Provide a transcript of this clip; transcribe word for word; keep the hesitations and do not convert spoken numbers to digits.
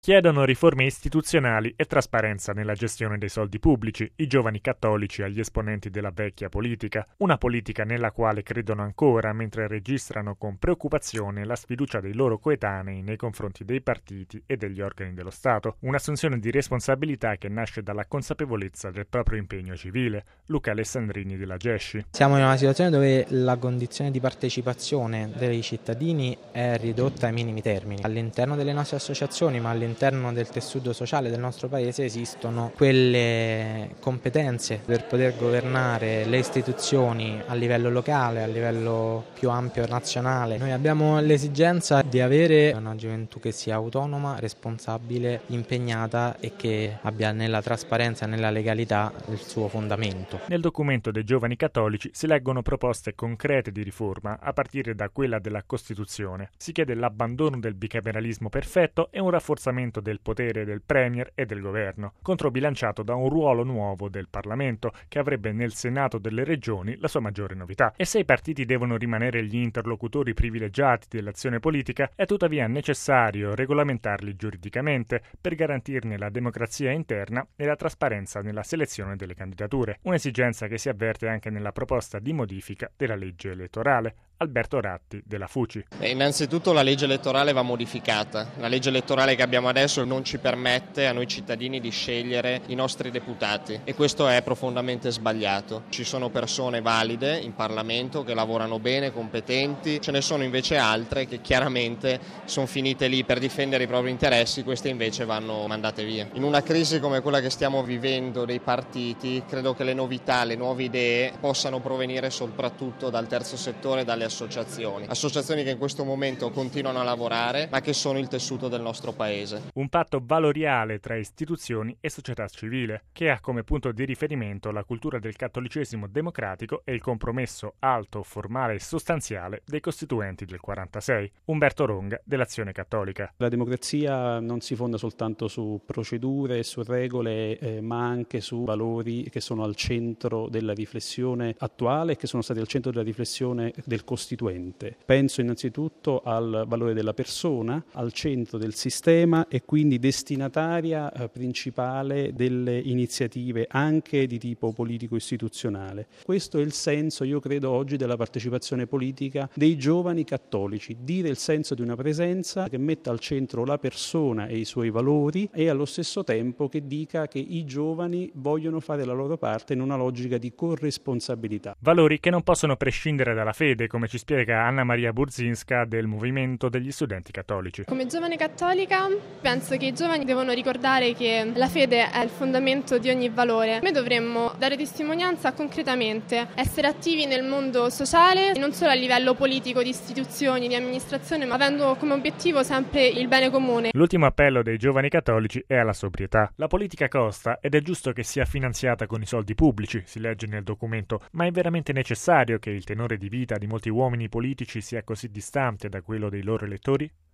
Chiedono riforme istituzionali e trasparenza nella gestione dei soldi pubblici i giovani cattolici agli esponenti della vecchia politica, una politica nella quale credono ancora mentre registrano con preoccupazione la sfiducia dei loro coetanei nei confronti dei partiti e degli organi dello Stato, un'assunzione di responsabilità che nasce dalla consapevolezza del proprio impegno civile. Luca Alessandrini della Gesci. Siamo in una situazione dove la condizione di partecipazione dei cittadini è ridotta ai minimi termini. All'interno delle nostre associazioni, ma all'interno All'interno del tessuto sociale del nostro paese esistono quelle competenze per poter governare le istituzioni a livello locale, a livello più ampio nazionale. Noi abbiamo l'esigenza di avere una gioventù che sia autonoma, responsabile, impegnata e che abbia nella trasparenza e nella legalità il suo fondamento. Nel documento dei giovani cattolici si leggono proposte concrete di riforma a partire da quella della Costituzione. Si chiede l'abbandono del bicameralismo perfetto e un rafforzamento del potere del Premier e del Governo, controbilanciato da un ruolo nuovo del Parlamento, che avrebbe nel Senato delle Regioni la sua maggiore novità. E se i partiti devono rimanere gli interlocutori privilegiati dell'azione politica, è tuttavia necessario regolamentarli giuridicamente per garantirne la democrazia interna e la trasparenza nella selezione delle candidature, un'esigenza che si avverte anche nella proposta di modifica della legge elettorale. Alberto Ratti della Fuci. E innanzitutto la legge elettorale va modificata. La legge elettorale che abbiamo adesso non ci permette a noi cittadini di scegliere i nostri deputati e questo è profondamente sbagliato. Ci sono persone valide in Parlamento che lavorano bene, competenti, ce ne sono invece altre che chiaramente sono finite lì per difendere i propri interessi, queste invece vanno mandate via. In una crisi come quella che stiamo vivendo dei partiti, credo che le novità, le nuove idee possano provenire soprattutto dal terzo settore e dalle associazioni, associazioni che in questo momento continuano a lavorare ma che sono il tessuto del nostro paese. Un patto valoriale tra istituzioni e società civile, che ha come punto di riferimento la cultura del cattolicesimo democratico e il compromesso alto, formale e sostanziale dei costituenti del quarantasei. Umberto Ronga dell'Azione Cattolica. La democrazia non si fonda soltanto su procedure, su regole, eh, ma anche su valori che sono al centro della riflessione attuale e che sono stati al centro della riflessione del costituente. Penso innanzitutto al valore della persona, al centro del sistema e quindi destinataria eh, principale delle iniziative anche di tipo politico-istituzionale. Questo è il senso, io credo, oggi della partecipazione politica dei giovani cattolici, dire il senso di una presenza che metta al centro la persona e i suoi valori e allo stesso tempo che dica che i giovani vogliono fare la loro parte in una logica di corresponsabilità. Valori che non possono prescindere dalla fede, come ci spiega Anna Maria Burzinska del Movimento degli Studenti Cattolici. Come giovane cattolica penso che i giovani devono ricordare che la fede è il fondamento di ogni valore. Noi dovremmo dare testimonianza concretamente, essere attivi nel mondo sociale, non solo a livello politico, di istituzioni, di amministrazione, ma avendo come obiettivo sempre il bene comune. L'ultimo appello dei giovani cattolici è alla sobrietà. La politica costa ed è giusto che sia finanziata con i soldi pubblici, si legge nel documento, ma è veramente necessario che il tenore di vita di molti uomini politici sia così distante da quello dei loro elettori?